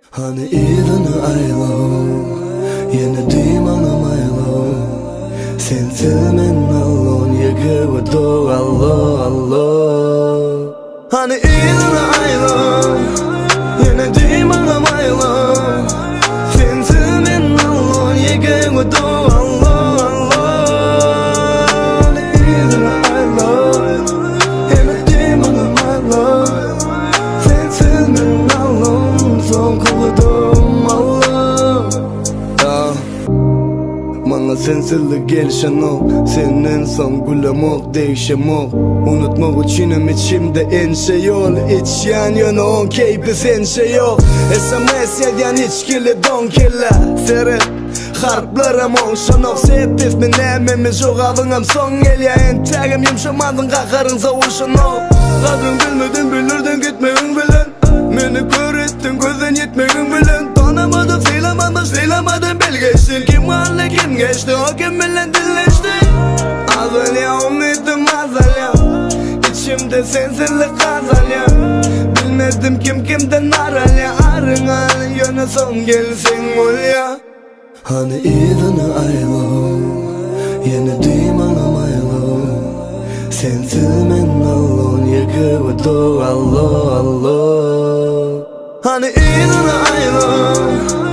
Hani iyilini aylo, yine duymamaylo. Sensiz men alon yegi ve do allo allo. Hani iyilini aylo, yine duymamaylo. Sensiz men alon yegi ve do allo allo. Hani iyilini aylo, yine duymamaylo. Sensiz men alon son kılıdım Allah. Bana sensizlik gelişen o, senin son gülemok değişemok. Unutmak için içimde endişe yol, iç yan yana on keyfi sen şey yok. SMS yediyen içkili don kella seri harplarım on şanok settif min ememiz yok avınım son gel ya entegim yumşamadın kakarın savuşun o. Kadın bilmedin bilirdin gitmeyin bilen, beni kör ettin gözün yetmeyin bilen. Tanımadık seylamadım belgeçtin. Kim halle kim geçti o kim bilen dilleşti. Azal ya umidim azal ya, İçimde sensizlik azal ya. Bilmedim kim kimden aral ya. Arın al yöne son gelsin ol ya. Hani iyilini aylo, yine duymamaylo. Sensiz men alon yegi ve do allo allo. Hani iyilini aylo,